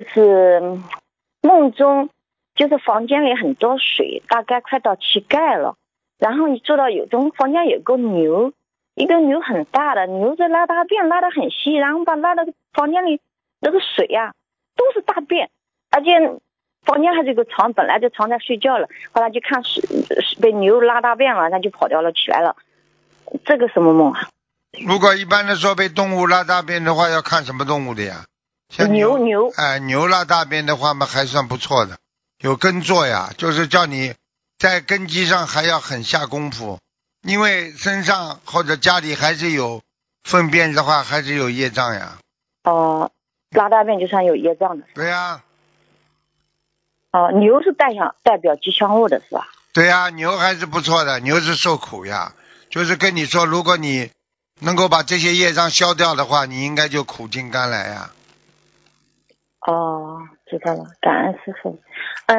就是梦中就是房间里很多水，大概快到膝盖了。然后你知道有种房间有个牛，一个牛很大的牛在拉大便，拉得很稀，然后把拉的房间里那个水啊都是大便，而且房间还是有个床，本来这床在睡觉了，后来就看是被牛拉大便了，他就跑掉了起来了。这个什么梦啊？ 如果一般的说被动物拉大便的话，要看什么动物的呀？像牛牛拉大便的话嘛，还算不错的，有根座呀，就是叫你在根基上还要很下功夫，因为身上或者家里还是有粪便的话，还是有业障呀。 哦，拉大便就算有业障的。 对呀。 哦，牛是代表吉祥物的是吧？ 对呀，牛还是不错的，牛是受苦呀，就是跟你说，如果你能够把这些业障消掉的话，你应该就苦尽甘来呀。 哦，知道了，感恩师父。